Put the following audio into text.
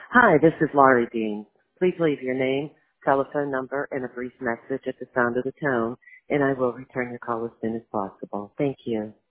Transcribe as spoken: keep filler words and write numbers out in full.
Hi, this is Laurie Dean. Please leave your name, telephone number, and a brief message at the sound of the tone, and I will return your call as soon as possible. Thank you.